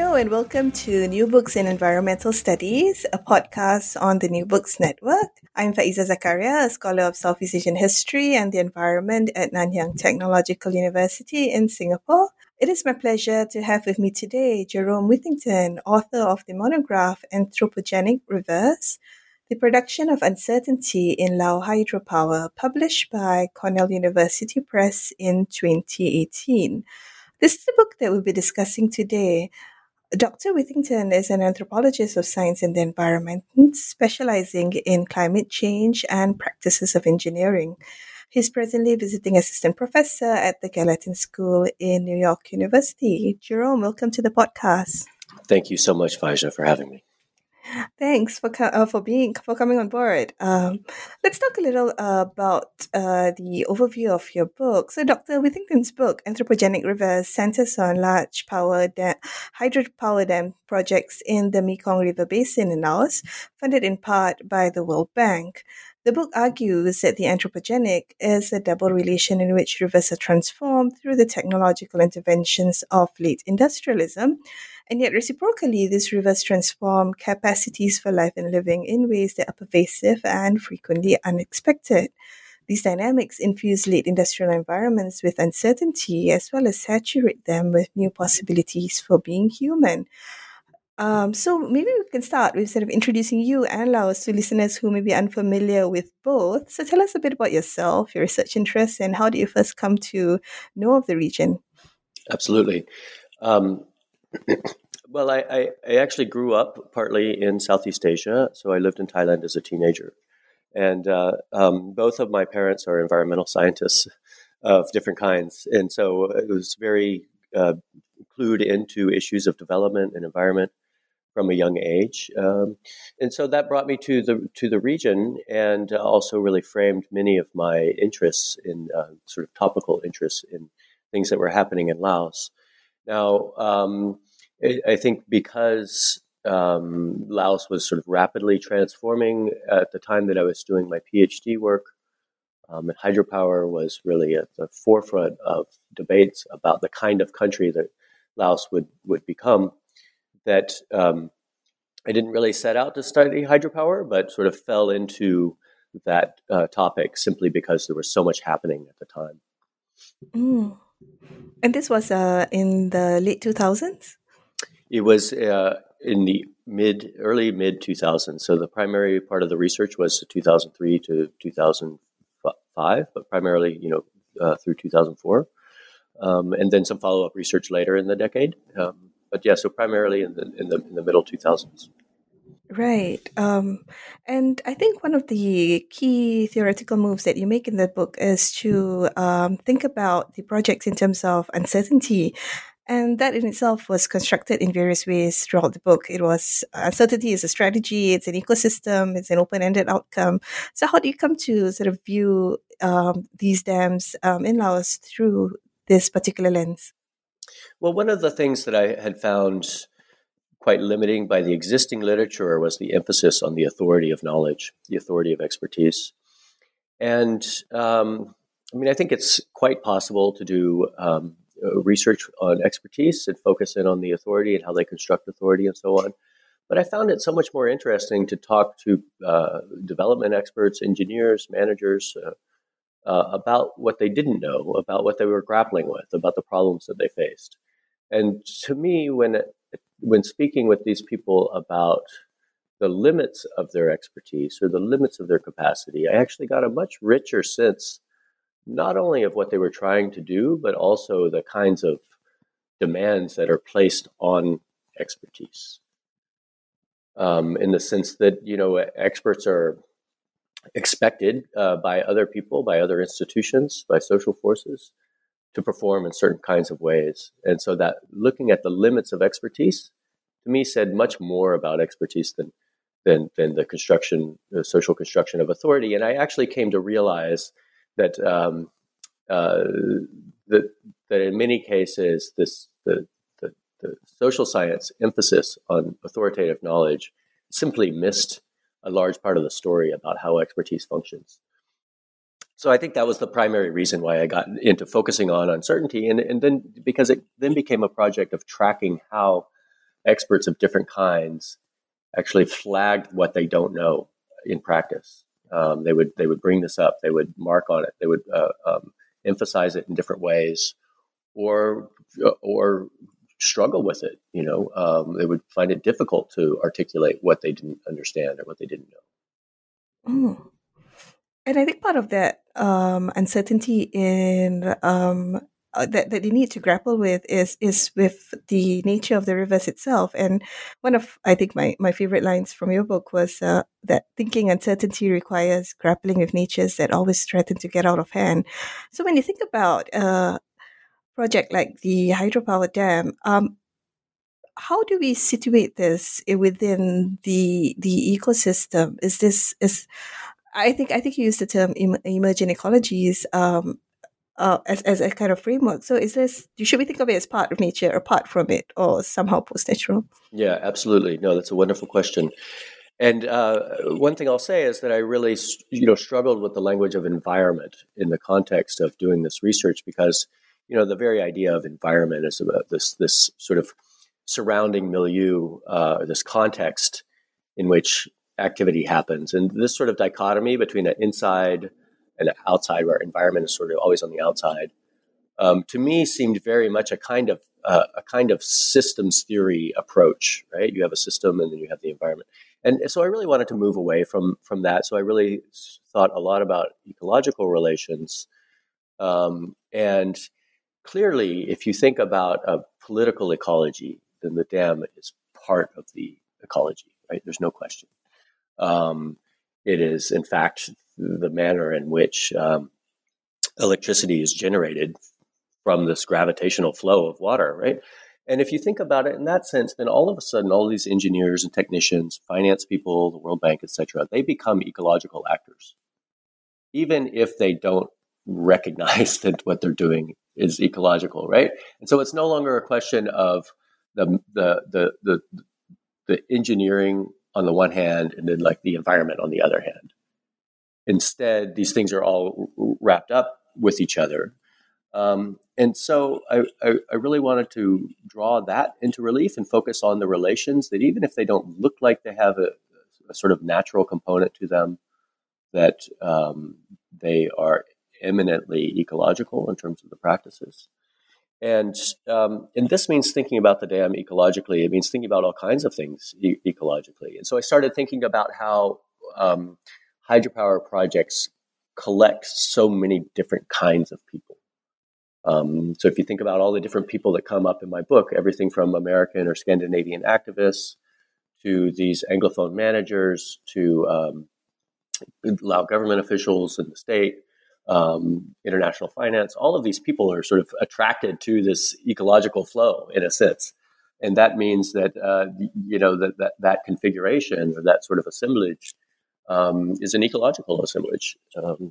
Hello and welcome to New Books in Environmental Studies, a podcast on the New Books Network. I'm Faiza Zakaria, a scholar of Southeast Asian history and the environment at Nanyang Technological University in Singapore. It is my pleasure to have with me today Jerome Whittington, author of the monograph Anthropogenic Rivers, The Production of Uncertainty in Lao Hydropower, published by Cornell University Press in 2018. This is the book that we'll be discussing today. Dr. Whittington is an anthropologist of science and the environment, specializing in climate change and practices of engineering. He's presently visiting assistant professor at the Gallatin School in New York University. Jerome, welcome to the podcast. Thank you so much, Faiza, for having me. Thanks for coming on board. Let's talk a little about the overview of your book. So, Dr. Whittington's book, Anthropogenic Rivers, centers on large hydropower dam projects in the Mekong River Basin in Laos, funded in part by the World Bank. The book argues that the anthropogenic is a double relation in which rivers are transformed through the technological interventions of late industrialism, and yet reciprocally, these rivers transform capacities for life and living in ways that are pervasive and frequently unexpected. These dynamics infuse late industrial environments with uncertainty as well as saturate them with new possibilities for being human. So maybe we can start with sort of introducing you and Laos to listeners who may be unfamiliar with both. So tell us a bit about yourself, your research interests, and how did you first come to know of the region? Absolutely. Well, I actually grew up partly in Southeast Asia, so I lived in Thailand as a teenager. And both of my parents are environmental scientists of different kinds. And so it was very clued into issues of development and environment from a young age. And so that brought me to the region and also really framed many of my interests in sort of topical interests in things that were happening in Laos. Now, I think because Laos was sort of rapidly transforming at the time that I was doing my PhD work, and hydropower was really at the forefront of debates about the kind of country that Laos would become, that I didn't really set out to study hydropower, but sort of fell into that topic simply because there was so much happening at the time. Mm. And this was in the late 2000s? It was in the early mid 2000s. So the primary part of the research was 2003 to 2005, but primarily, through 2004, and then some follow up research later in the decade. But yeah, so primarily in the middle 2000s. Right. And I think one of the key theoretical moves that you make in the book is to think about the projects in terms of uncertainty. And that in itself was constructed in various ways throughout the book. It was uncertainty is a strategy, it's an ecosystem, it's an open-ended outcome. So how do you come to sort of view these dams in Laos through this particular lens? Well, one of the things that I had found quite limiting by the existing literature was the emphasis on the authority of knowledge, the authority of expertise. And I think it's quite possible to do research on expertise and focus in on the authority and how they construct authority and so on. But I found it so much more interesting to talk to development experts, engineers, managers about what they didn't know, about what they were grappling with, about the problems that they faced. And to me, when speaking with these people about the limits of their expertise or the limits of their capacity, I actually got a much richer sense not only of what they were trying to do, but also the kinds of demands that are placed on expertise. In the sense that, experts are expected by other people, by other institutions, by social forces to perform in certain kinds of ways. And so that looking at the limits of expertise, to me, said much more about expertise than the social construction of authority. And I actually came to realize that that in many cases, the social science emphasis on authoritative knowledge simply missed a large part of the story about how expertise functions. So I think that was the primary reason why I got into focusing on uncertainty, and then because it then became a project of tracking how experts of different kinds actually flagged what they don't know in practice. They would bring this up. They would mark on it. They would emphasize it in different ways, or struggle with it. They would find it difficult to articulate what they didn't understand or what they didn't know. Mm. And I think part of that uncertainty in that they need to grapple with is with the nature of the rivers itself. And one of, I think, my favorite lines from your book was that thinking uncertainty requires grappling with natures that always threaten to get out of hand. So when you think about a project like the hydropower dam, how do we situate this within the ecosystem? I think you used the term emergent ecologies as a kind of framework. So should we think of it as part of nature, apart from it, or somehow post-natural? Yeah, absolutely. No, that's a wonderful question. And one thing I'll say is that I really, struggled with the language of environment in the context of doing this research, because, the very idea of environment is about this sort of surrounding milieu, this context in which activity happens. And this sort of dichotomy between an inside and an outside, where environment is sort of always on the outside, to me seemed very much a kind of systems theory approach, right? You have a system and then you have the environment. And so I really wanted to move away from that. So I really thought a lot about ecological relations. And clearly, if you think about a political ecology, then the dam is part of the ecology, right? There's no question. It is, in fact, the manner in which electricity is generated from this gravitational flow of water, right? And if you think about it in that sense, then all of a sudden, all these engineers and technicians, finance people, the World Bank, et cetera, they become ecological actors, even if they don't recognize that what they're doing is ecological, right? And so it's no longer a question of the engineering on the one hand and then like the environment on the other hand. Instead, these things are all wrapped up with each other. And so I really wanted to draw that into relief and focus on the relations that, even if they don't look like they have a sort of natural component to them, that they are eminently ecological in terms of the practices. And this means thinking about the dam ecologically. It means thinking about all kinds of things ecologically. And so I started thinking about how hydropower projects collect so many different kinds of people. So if you think about all the different people that come up in my book, everything from American or Scandinavian activists to these Anglophone managers to Lao government officials in the state, international finance, all of these people are sort of attracted to this ecological flow in a sense. And that means that, that configuration or that sort of assemblage is an ecological assemblage.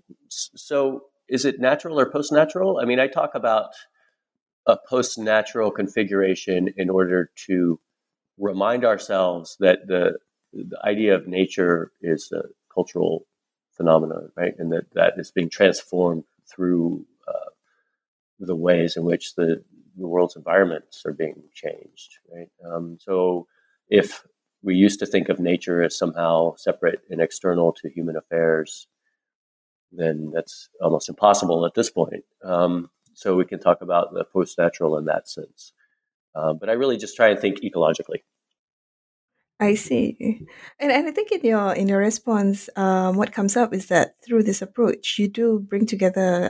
So is it natural or post-natural? I mean, I talk about a post-natural configuration in order to remind ourselves that the idea of nature is a cultural phenomenon, right? And that is being transformed through the ways in which the world's environments are being changed, right? So if we used to think of nature as somehow separate and external to human affairs, then that's almost impossible at this point. So we can talk about the post-natural in that sense. But I really just try and think ecologically. I see. And I think in your response, what comes up is that through this approach, you do bring together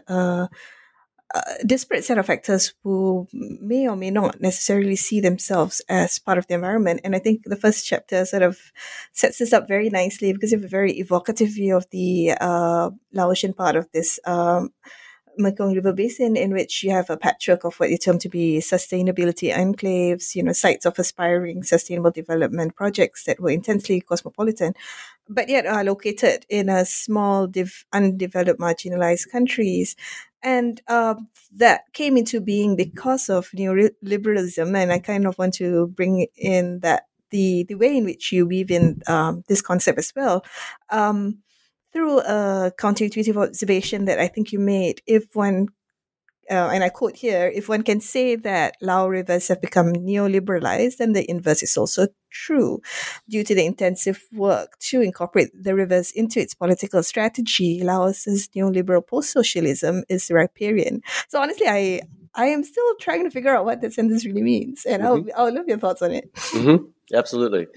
a disparate set of actors who may or may not necessarily see themselves as part of the environment. And I think the first chapter sort of sets this up very nicely because you have a very evocative view of the Laotian part of this Mekong River Basin, in which you have a patchwork of what you term to be sustainability enclaves, sites of aspiring sustainable development projects that were intensely cosmopolitan, but yet are located in a small, undeveloped, marginalized countries. And that came into being because of neoliberalism. And I kind of want to bring in that the way in which you weave in this concept as well. Through a counterintuitive observation that I think you made, if one and I quote here, if one can say that Lao rivers have become neoliberalized, then the inverse is also true. Due to the intensive work to incorporate the rivers into its political strategy, Laos's neoliberal post-socialism is riparian. So honestly, I am still trying to figure out what that sentence really means, and I'll love your thoughts on it. Absolutely.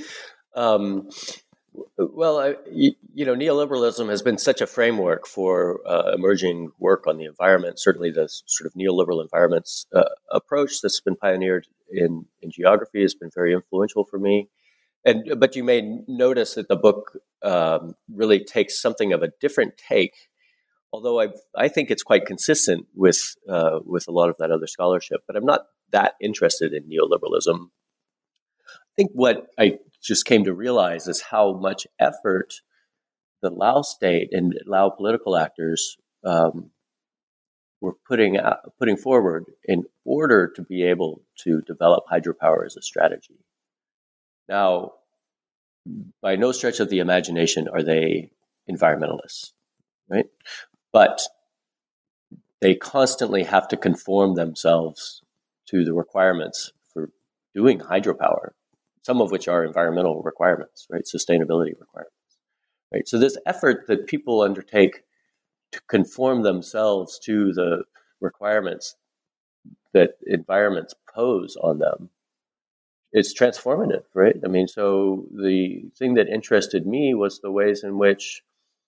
Well, neoliberalism has been such a framework for emerging work on the environment. Certainly, the sort of neoliberal environments approach that's been pioneered in geography has been very influential for me. But you may notice that the book really takes something of a different take, although I think it's quite consistent with a lot of that other scholarship. But I'm not that interested in neoliberalism. I think what I just came to realize is how much effort the Lao state and Lao political actors were putting forward in order to be able to develop hydropower as a strategy. Now, by no stretch of the imagination are they environmentalists, right? But they constantly have to conform themselves to the requirements for doing hydropower, some of which are environmental requirements, right? Sustainability requirements, right? So this effort that people undertake to conform themselves to the requirements that environments pose on them, it's transformative, right? I mean, so the thing that interested me was the ways in which,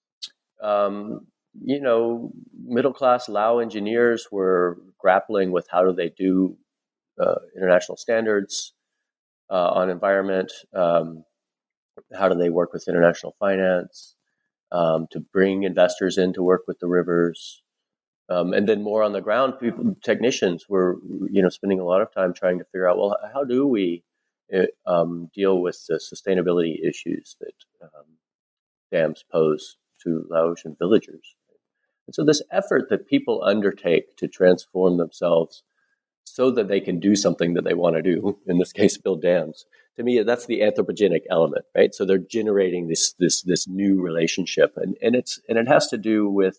middle-class Lao engineers were grappling with how do they do international standards on environment, how do they work with international finance, to bring investors in to work with the rivers. And then more on the ground, technicians were, spending a lot of time trying to figure out, well, how do we deal with the sustainability issues that dams pose to Laotian villagers. And so this effort that people undertake to transform themselves so that they can do something that they want to do, in this case, build dams, to me, that's the anthropogenic element, right? So they're generating this new relationship, and it has to do with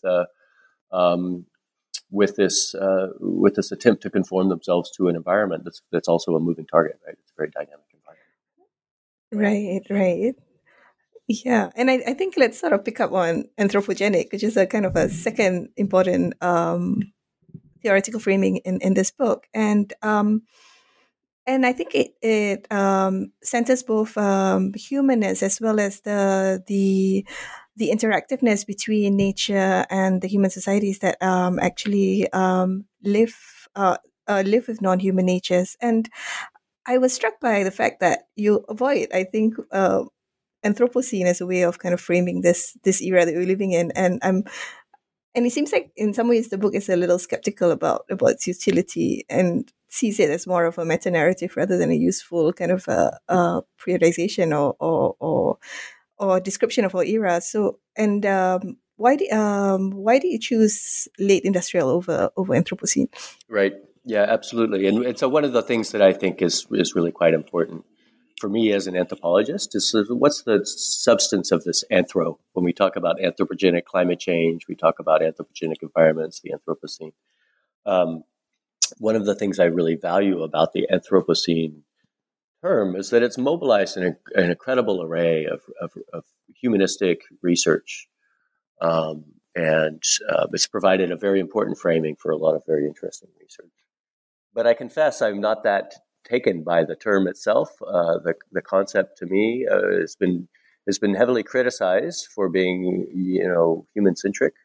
this attempt to conform themselves to an environment that's also a moving target, right? It's a very dynamic environment. Right. Yeah. And I think let's sort of pick up on anthropogenic, which is a kind of a second important theoretical framing in this book. And I think it centers both humanness as well as the interactiveness between nature and the human societies that actually live with non-human natures. And I was struck by the fact that you avoid, I think, Anthropocene as a way of kind of framing this era that we're living in, and it seems like in some ways the book is a little skeptical about its utility and sees it as more of a meta narrative rather than a useful kind of periodization or description of our era. So, and why do you choose late industrial over Anthropocene? Right. Yeah, absolutely. And so one of the things that I think is really quite important for me as an anthropologist is what's the substance of this anthro? When we talk about anthropogenic climate change, we talk about anthropogenic environments, the Anthropocene. One of the things I really value about the Anthropocene term is that it's mobilized an incredible array of humanistic research. And it's provided a very important framing for a lot of very interesting research. But I confess I'm not that taken by the term itself. The concept to me has been heavily criticized for being, human centric.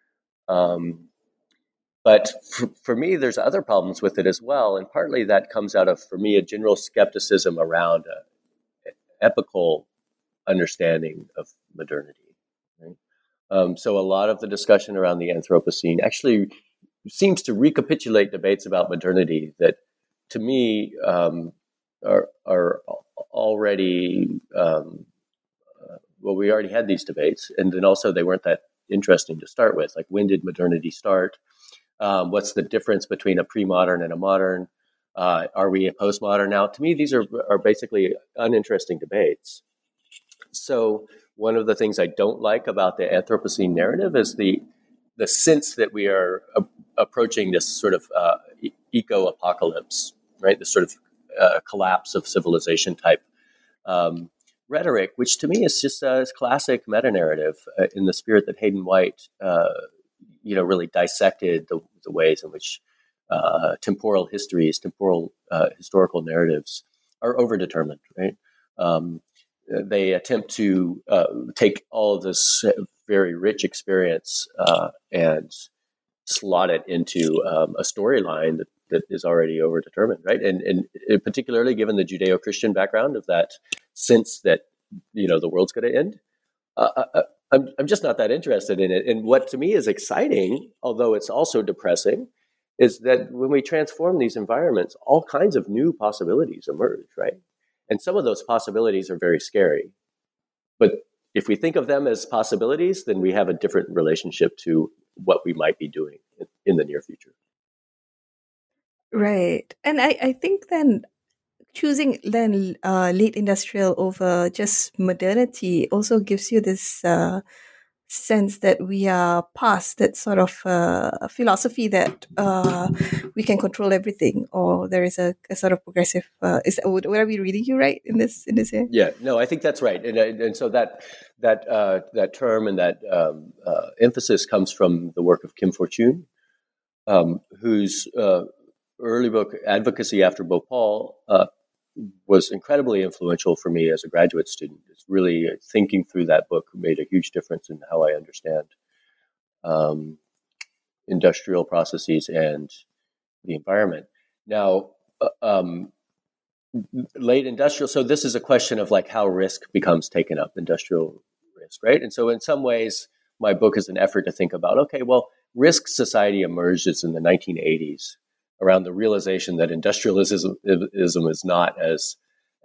But for me, there's other problems with it as well, and partly that comes out of, for me, a general skepticism around epical understanding of modernity. Right? So a lot of the discussion around the Anthropocene actually seems to recapitulate debates about modernity that, to me, are already we already had these debates, and then also they weren't that interesting to start with. Like, when did modernity start? What's the difference between a pre-modern and a modern? Are we a postmodern now? To me, these are basically uninteresting debates. So one of the things I don't like about the Anthropocene narrative is the sense that we are approaching this sort of eco-apocalypse, right? This sort of collapse of civilization type rhetoric, which to me is just a classic meta-narrative in the spirit that Hayden White, really dissected the ways in which temporal histories, temporal historical narratives are overdetermined, right? They attempt to take all of this very rich experience and slot it into a storyline that is already overdetermined, right? And particularly given the Judeo-Christian background of that sense that the world's going to end, I'm just not that interested in it. And what to me is exciting, although it's also depressing, is that when we transform these environments, all kinds of new possibilities emerge, right? And some of those possibilities are very scary. But if we think of them as possibilities, then we have a different relationship to what we might be doing in the near future. Right. And I think then choosing then late industrial over just modernity also gives you this sense that we are past that sort of philosophy that we can control everything, or there is a sort of progressive. Would I be reading you right in this here? Yeah, no, I think that's right, and so that term and that emphasis comes from the work of Kim Fortune, whose early book Advocacy After Bhopal was incredibly influential for me as a graduate student. It's really thinking through that book made a huge difference in how I understand industrial processes and the environment. Now, late industrial, so this is a question of like how risk becomes taken up, industrial risk, right? And so in some ways, my book is an effort to think about, okay, well, risk society emerges in the 1980s around the realization that industrialism is not as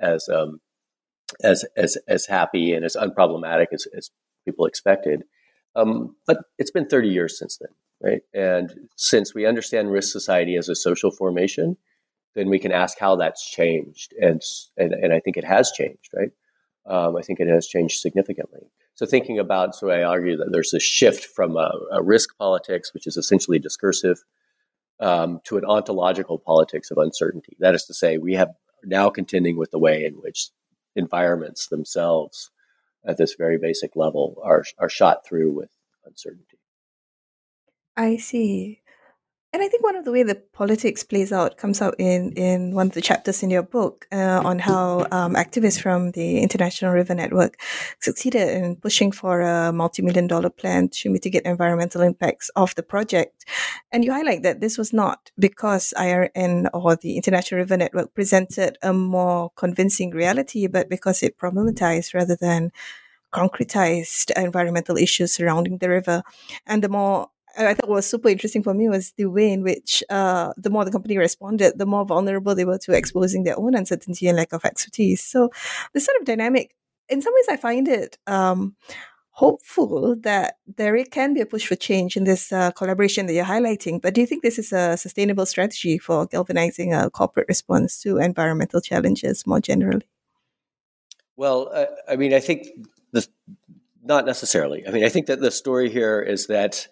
happy and as unproblematic as people expected. But it's been 30 years since then, right? And since we understand risk society as a social formation, then we can ask how that's changed. And I think it has changed, right? I think it has changed significantly. So thinking about, so I argue that there's a shift from a risk politics, which is essentially discursive, to an ontological politics of uncertainty. That is to say, we have now contending with the way in which environments themselves at this very basic level are shot through with uncertainty. I see. And I think one of the way the politics plays out comes out in one of the chapters in your book on how activists from the International River Network succeeded in pushing for a multi-million-dollar plan to mitigate environmental impacts of the project. And you highlight that this was not because IRN or the International River Network presented a more convincing reality, but because it problematized rather than concretized environmental issues surrounding the river. And the more I thought was super interesting for me was the way in which the more the company responded, the more vulnerable they were to exposing their own uncertainty and lack of expertise. So this sort of dynamic, in some ways, I find it hopeful that there can be a push for change in this collaboration that you're highlighting. But do you think this is a sustainable strategy for galvanizing a corporate response to environmental challenges more generally? Well, I mean, I think this, not necessarily. I mean, I think that the story here is that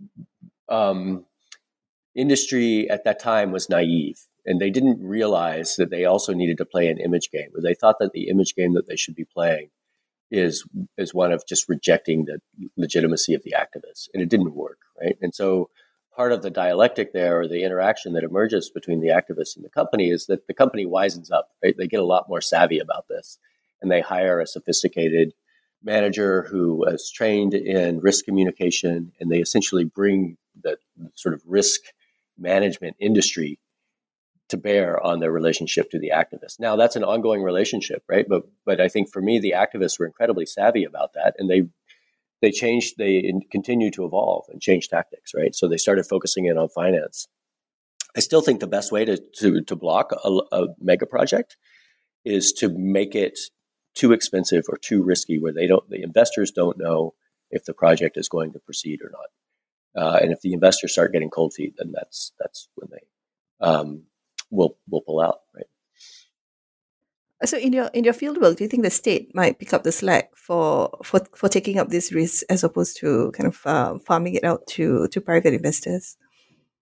industry at that time was naive, and they didn't realize that they also needed to play an image game. Or they thought that the image game that they should be playing is one of just rejecting the legitimacy of the activists, and it didn't work, right? And so part of the dialectic there, or the interaction that emerges between the activists and the company, is that the company wisens up, right? They get a lot more savvy about this, and they hire a sophisticated manager who was trained in risk communication, and they essentially bring the sort of risk management industry to bear on their relationship to the activists. Now, that's an ongoing relationship, right? But I think for me, the activists were incredibly savvy about that, and they changed, they continue to evolve and change tactics, right? So they started focusing in on finance. I still think the best way to block a mega project is to make it too expensive or too risky, where the investors don't know if the project is going to proceed or not. And if the investors start getting cold feet, then that's when they will pull out, right? So in your field work, do you think the state might pick up the slack for taking up this risk as opposed to kind of farming it out to private investors?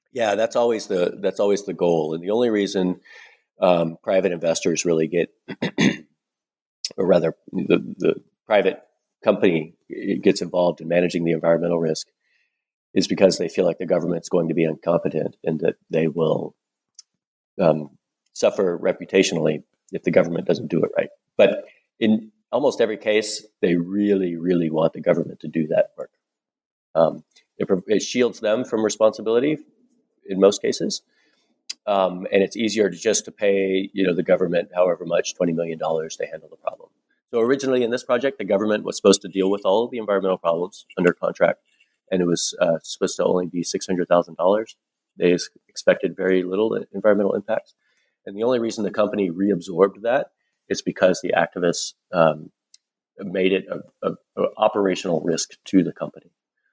Yeah, that's always the goal, and the only reason private investors really get, or rather, the private company gets involved in managing the environmental risk is because they feel like the government's going to be incompetent and that they will um, suffer reputationally if the government doesn't do it right. But in almost every case, they really, really want the government to do that work. It shields them from responsibility in most cases, and it's easier just to pay the government however much $20 million to handle the problem. So originally in this project, the government was supposed to deal with all of the environmental problems under contract, and it was supposed to only be $600,000. They expected very little environmental impacts, and the only reason the company reabsorbed that is because the activists made it a operational risk to the company.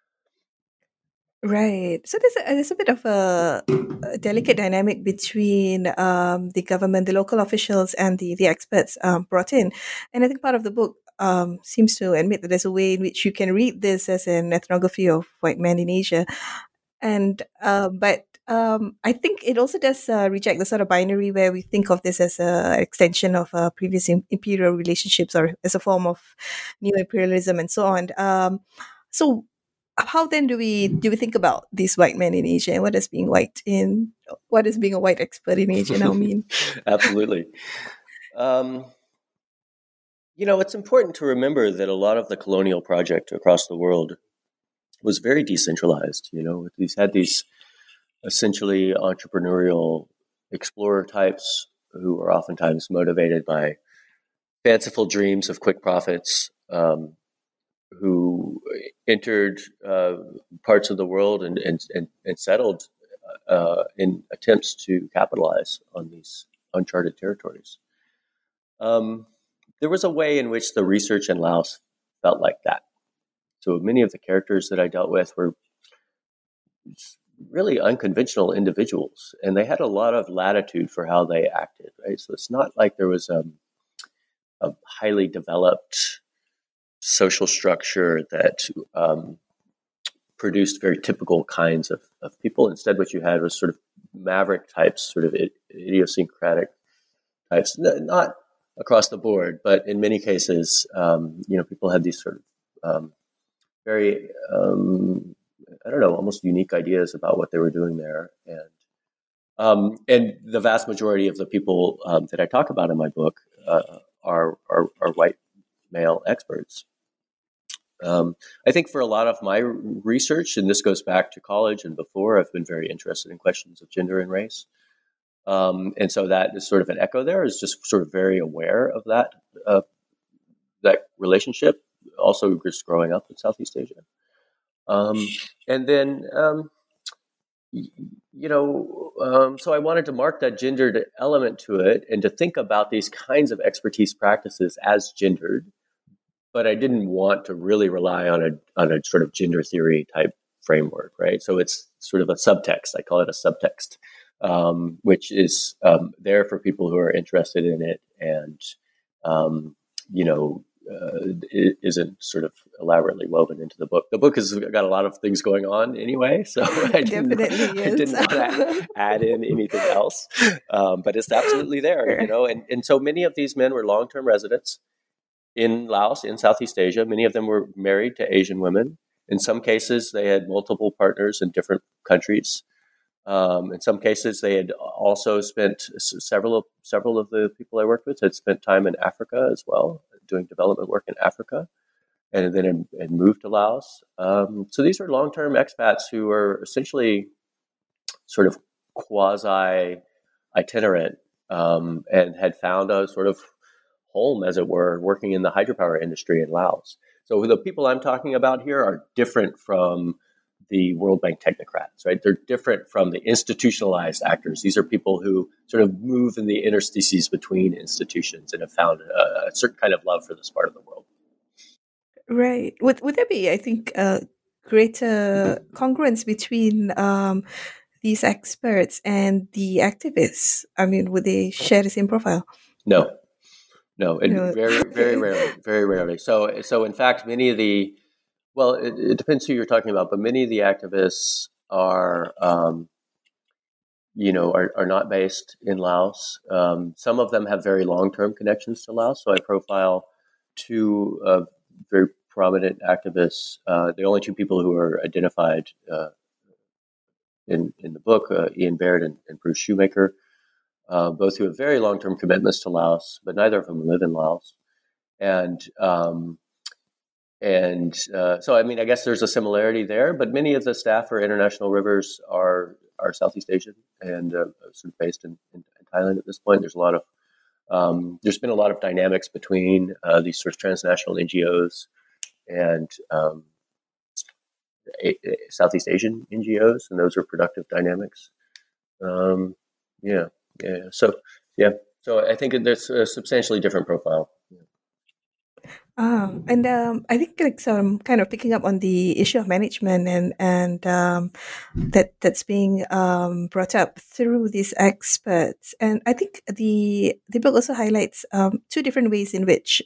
Right. So there's a bit of a delicate dynamic between the government, the local officials, and the experts brought in. And I think part of the book seems to admit that there's a way in which you can read this as an ethnography of white men in Asia. And but I think it also does reject the sort of binary where we think of this as an extension of previous imperial relationships or as a form of neo imperialism and so on. So how then do we think about these white men in Asia and what does being a white expert in Asia now mean? Absolutely. Um, it's important to remember that a lot of the colonial project across the world was very decentralized. Had these essentially entrepreneurial explorer types who were oftentimes motivated by fanciful dreams of quick profits, who entered parts of the world and settled in attempts to capitalize on these uncharted territories. There was a way in which the research in Laos felt like that. So many of the characters that I dealt with were really unconventional individuals, and they had a lot of latitude for how they acted, right? So it's not like there was a highly developed social structure that produced very typical kinds of people. Instead, what you had was sort of maverick types, sort of idiosyncratic types, not across the board, but in many cases, people had these sort of very, I don't know, almost unique ideas about what they were doing there. And the vast majority of the people that I talk about in my book are white male experts. I think for a lot of my research, and this goes back to college and before, I've been very interested in questions of gender and race. And so that is sort of an echo there, is just sort of very aware of that relationship, also just growing up in Southeast Asia. And then, so I wanted to mark that gendered element to it and to think about these kinds of expertise practices as gendered, but I didn't want to really rely on a sort of gender theory type framework, right? So it's sort of a subtext. I call it a subtext, which is there for people who are interested in it, and it isn't sort of elaborately woven into the book. The book has got a lot of things going on anyway, so I didn't want to add in anything else. But it's absolutely there, and so many of these men were long-term residents in Laos, in Southeast Asia. Many of them were married to Asian women. In some cases, they had multiple partners in different countries. In some cases, they had also spent several of the people I worked with had spent time in Africa as well, doing development work in Africa, and then had moved to Laos. So these are long-term expats who are essentially sort of quasi-itinerant and had found a sort of home, as it were, working in the hydropower industry in Laos. So the people I'm talking about here are different from the World Bank technocrats, right? They're different from the institutionalized actors. These are people who sort of move in the interstices between institutions and have found a certain kind of love for this part of the world. Right. Would there be, I think, greater congruence between these experts and the activists? I mean, would they share the same profile? No, and very rarely. So in fact, many of it depends who you're talking about, but many of the activists are are not based in Laos. Some of them have very long-term connections to Laos. So I profile two very prominent activists, the only two people who are identified in the book, Ian Baird and Bruce Shoemaker, both who have very long-term commitments to Laos, but neither of them live in Laos. And so, I mean, I guess there's a similarity there, but many of the staff for International Rivers are Southeast Asian and sort of based in Thailand at this point. There's been a lot of dynamics between these sort of transnational NGOs and Southeast Asian NGOs, and those are productive dynamics. Yeah. So I think there's a substantially different profile. And I think like some kind of picking up on the issue of management and that's being brought up through these experts, and I think the book also highlights two different ways in which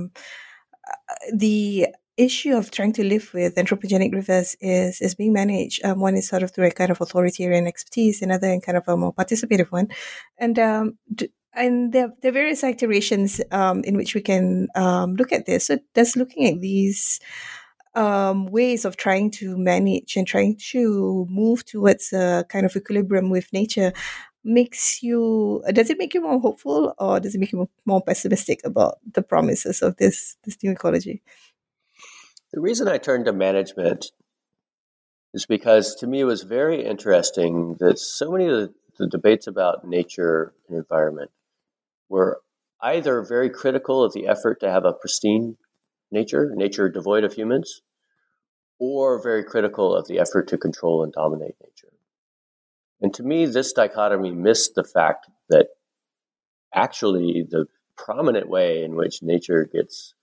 the issue of trying to live with anthropogenic rivers is being managed. One is sort of through a kind of authoritarian expertise, another in kind of a more participative one, and and there are various iterations in which we can look at this. So just looking at these ways of trying to manage and trying to move towards a kind of equilibrium with nature does it make you more hopeful, or does it make you more pessimistic about the promises of this new ecology? The reason I turned to management is because to me it was very interesting that so many of the debates about nature and environment were either very critical of the effort to have a pristine nature devoid of humans, or very critical of the effort to control and dominate nature. And to me, this dichotomy missed the fact that actually the prominent way in which nature gets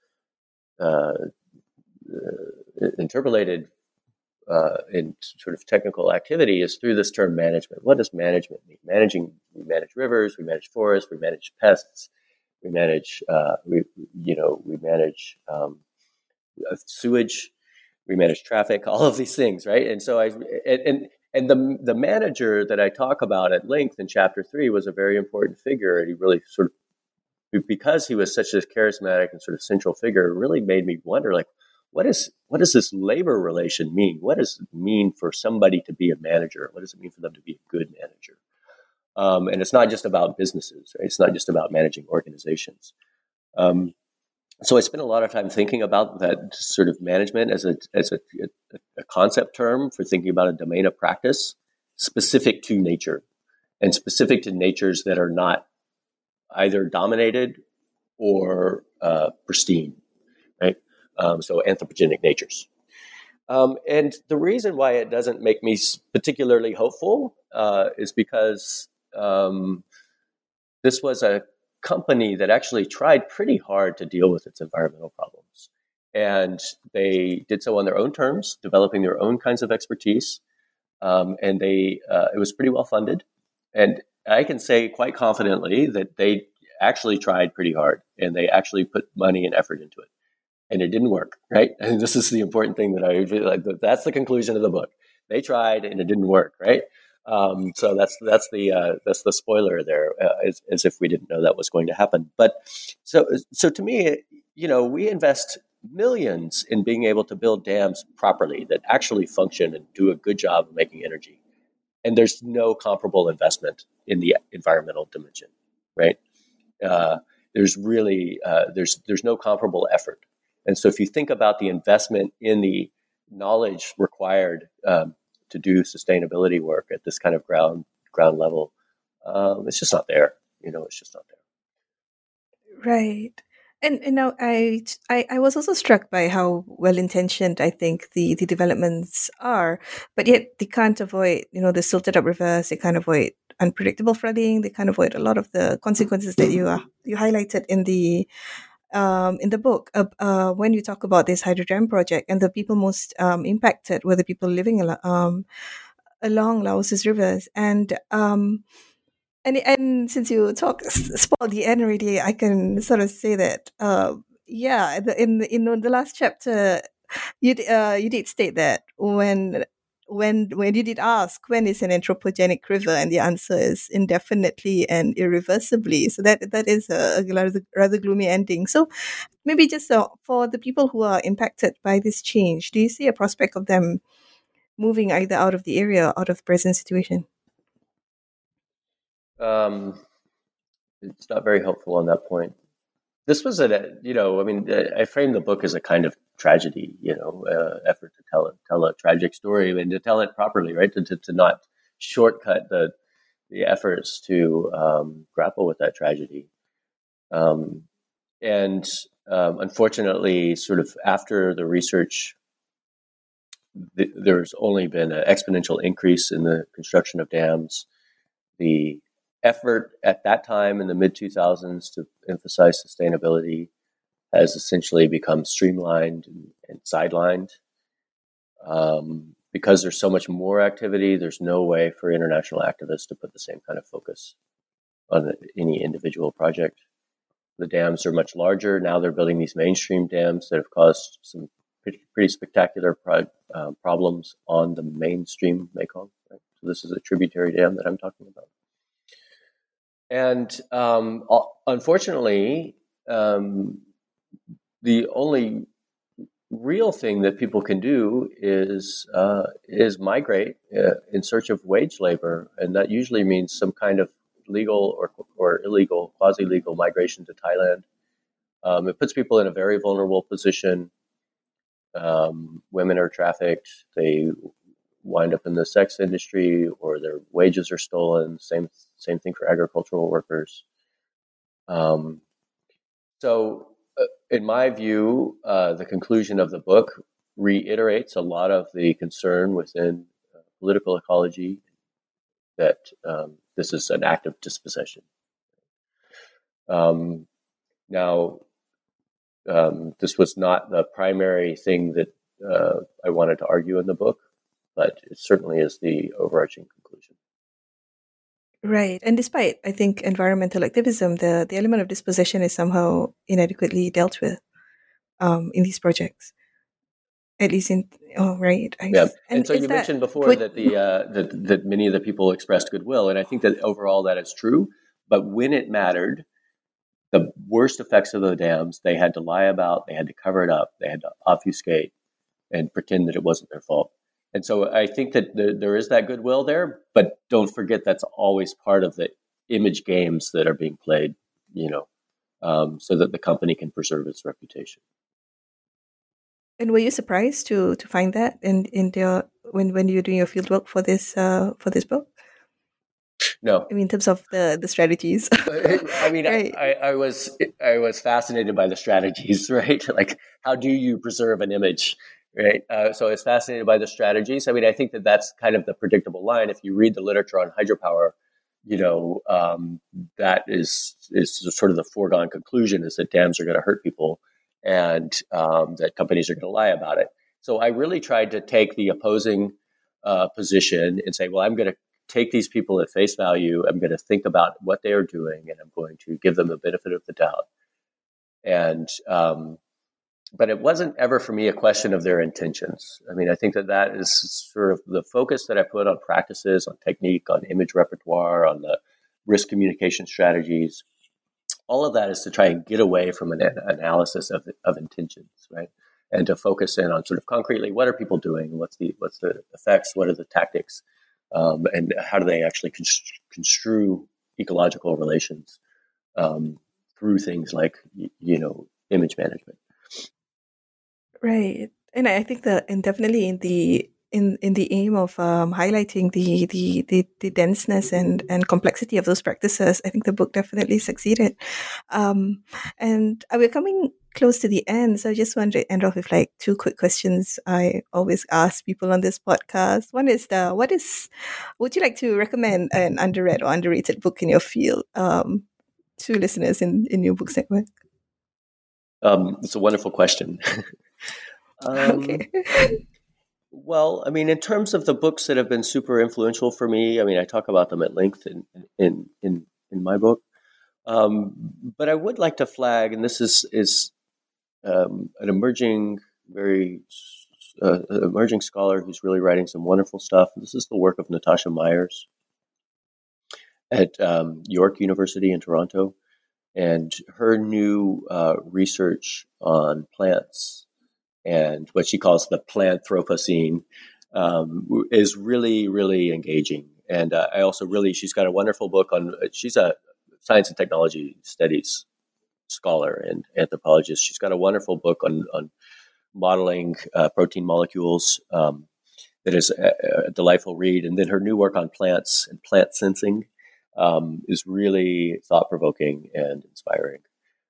interpolated in sort of technical activity is through this term management. What does management mean? We manage rivers, we manage forests, we manage pests, we manage sewage, we manage traffic, all of these things, right? And so the manager that I talk about at length in chapter 3 was a very important figure, and he really sort of, because he was such a charismatic and sort of central figure, it really made me wonder, like, what does this labor relation mean? What does it mean for somebody to be a manager? What does it mean for them to be a good manager? And it's not just about businesses, right? It's not just about managing organizations. So I spent a lot of time thinking about that sort of management as a concept term for thinking about a domain of practice specific to nature, and specific to natures that are not either dominated or pristine, right? So anthropogenic natures. And the reason why it doesn't make me particularly hopeful is because this was a company that actually tried pretty hard to deal with its environmental problems. And they did so on their own terms, developing their own kinds of expertise. And it was pretty well funded. And I can say quite confidently that they actually tried pretty hard, and they actually put money and effort into it. And it didn't work, right? And this is the important thing that I really like. That's the conclusion of the book. They tried and it didn't work, right? So that's the spoiler there, as if we didn't know that was going to happen. But so to me, we invest millions in being able to build dams properly that actually function and do a good job of making energy, and there's no comparable investment in the environmental dimension, right? There's no comparable effort. And so if you think about the investment in the knowledge required to do sustainability work at this kind of ground level, it's just not there. It's just not there. Right. And now I was also struck by how well intentioned I think the developments are, but yet they can't avoid the silted up rivers. They can't avoid unpredictable flooding. They can't avoid a lot of the consequences that you highlighted in the book when you talk about this hydro dam project, and the people most impacted were the people living along Laos's rivers. And since you spoiled the end already, I can sort of say that in the last chapter, you did state that when you did ask when is an anthropogenic river, and the answer is indefinitely and irreversibly. So that is a rather gloomy ending. So maybe just for the people who are impacted by this change, do you see a prospect of them moving either out of the area or out of the present situation? It's not very helpful on that point. This was I framed the book as a kind of tragedy, effort to tell a tragic story and to tell it properly, right? To not shortcut the efforts to grapple with that tragedy. Unfortunately, sort of after the research, there's only been an exponential increase in the construction of dams. The effort at that time in the mid 2000s to emphasize sustainability has essentially become streamlined and sidelined. Because there's so much more activity, there's no way for international activists to put the same kind of focus on any individual project. The dams are much larger. Now they're building these mainstream dams that have caused some pretty spectacular problems on the mainstream Mekong. Right? So this is a tributary dam that I'm talking about. And unfortunately, the only real thing that people can do is migrate in search of wage labor, and that usually means some kind of legal or illegal, quasi-legal migration to Thailand. It puts people in a very vulnerable position. Women are trafficked. They wind up in the sex industry, or their wages are stolen. Same thing for agricultural workers. So, in my view, the conclusion of the book reiterates a lot of the concern within political ecology that this is an act of dispossession. This was not the primary thing that I wanted to argue in the book, but it certainly is the overarching conclusion. Right. And despite, I think, environmental activism, the element of dispossession is somehow inadequately dealt with in these projects. At least right. And so you mentioned before that that many of the people expressed goodwill, and I think that overall that is true. But when it mattered, the worst effects of the dams, they had to lie about, they had to cover it up, they had to obfuscate and pretend that it wasn't their fault. And so I think that there is that goodwill there, but don't forget that's always part of the image games that are being played, so that the company can preserve its reputation. And were you surprised to find that in when you were doing your fieldwork for this book? No, I mean, in terms of the strategies. I mean, right. I was fascinated by the strategies, right? Like, how do you preserve an image, right? So I was fascinated by the strategies. I mean, I think that that's kind of the predictable line. If you read the literature on hydropower, that is sort of the foregone conclusion is that dams are going to hurt people, and that companies are going to lie about it. So I really tried to take the opposing position and say, well, I'm going to take these people at face value. I'm going to think about what they are doing, and I'm going to give them the benefit of the doubt. And but it wasn't ever for me a question of their intentions. I mean, I think that is sort of the focus that I put on practices, on technique, on image repertoire, on the risk communication strategies. All of that is to try and get away from an analysis of intentions, right? And to focus in on sort of concretely, what are people doing? What's the effects? What are the tactics? And how do they actually construe ecological relations through things like image management? Right, and I think and definitely in the aim of highlighting the denseness and complexity of those practices, I think the book definitely succeeded. And we're coming close to the end, so I just want to end off with like two quick questions I always ask people on this podcast. One is would you like to recommend an underread or underrated book in your field to listeners in your book network? It's a wonderful question. Okay. Well, I mean, in terms of the books that have been super influential for me, I mean, I talk about them at length in my book. But I would like to flag, and this is an emerging, very an emerging scholar who's really writing some wonderful stuff. This is the work of Natasha Myers at York University in Toronto. And her new research on plants and what she calls the Planthropocene is really, really engaging. And I also she's got a wonderful book she's a science and technology studies scholar and anthropologist. She's got a wonderful book on modeling protein molecules that is a delightful read. And then her new work on plants and plant sensing is really thought-provoking and inspiring.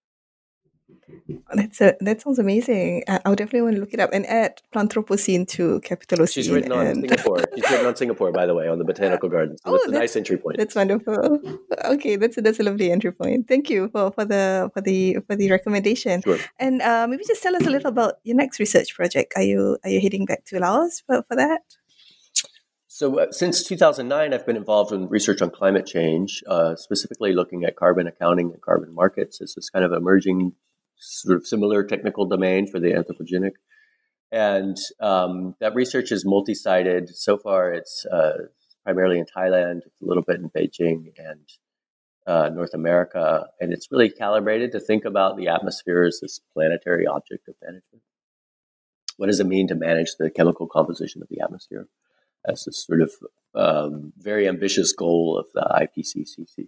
That sounds amazing. I'll definitely want to look it up and add Planthropocene to Capitalocene. She's written on Singapore. She's written on Singapore, by the way, on the botanical gardens. So that's a nice entry point. That's wonderful. Okay, that's a lovely entry point. Thank you for the recommendation. Sure. And maybe just tell us a little about your next research project. Are you heading back to Laos for that? So since 2009, I've been involved in research on climate change, specifically looking at carbon accounting and carbon markets. It's this kind of emerging sort of similar technical domain for the anthropogenic. And that research is multi-sided. So far, it's primarily in Thailand, a little bit in Beijing and North America. And it's really calibrated to think about the atmosphere as this planetary object of management. What does it mean to manage the chemical composition of the atmosphere? As this sort of very ambitious goal of the IPCC.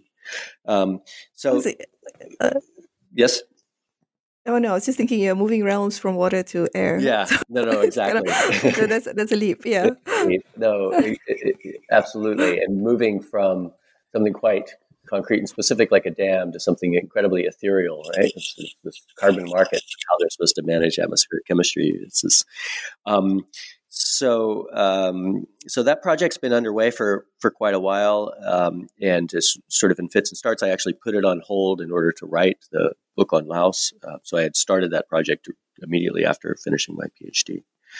Yes? Oh, no, I was just thinking you're moving realms from water to air. Yeah, no, exactly. So that's a leap, yeah. No, absolutely. And moving from something quite concrete and specific like a dam to something incredibly ethereal, right? It's this carbon market, how they're supposed to manage atmospheric chemistry. It's this... So that project's been underway for quite a while, and is sort of in fits and starts. I actually put it on hold in order to write the book on Laos. So I had started that project immediately after finishing my PhD.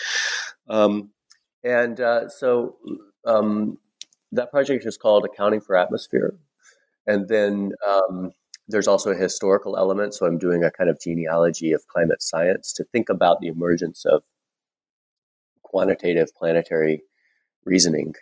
That project is called Accounting for Atmosphere. And then there's also a historical element. So I'm doing a kind of genealogy of climate science to think about the emergence of quantitative planetary reasoning,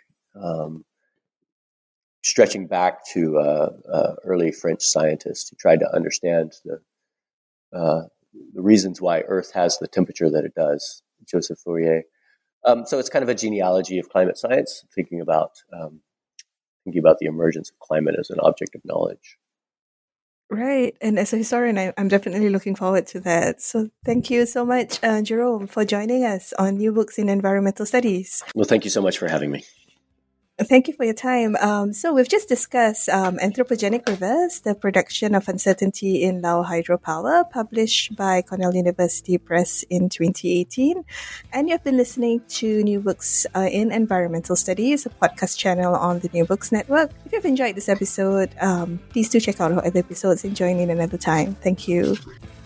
stretching back to early French scientists who tried to understand the reasons why Earth has the temperature that it does, Joseph Fourier. So it's kind of a genealogy of climate science, thinking about the emergence of climate as an object of knowledge. Right. And as a historian, I'm definitely looking forward to that. So thank you so much, Jerome, for joining us on New Books in Environmental Studies. Well, thank you so much for having me. Thank you for your time. So we've just discussed Anthropogenic Rivers, the production of uncertainty in Lao hydropower, published by Cornell University Press in 2018. And you've been listening to New Books in Environmental Studies, a podcast channel on the New Books Network. If you've enjoyed this episode, please do check out our other episodes and join in another time. Thank you.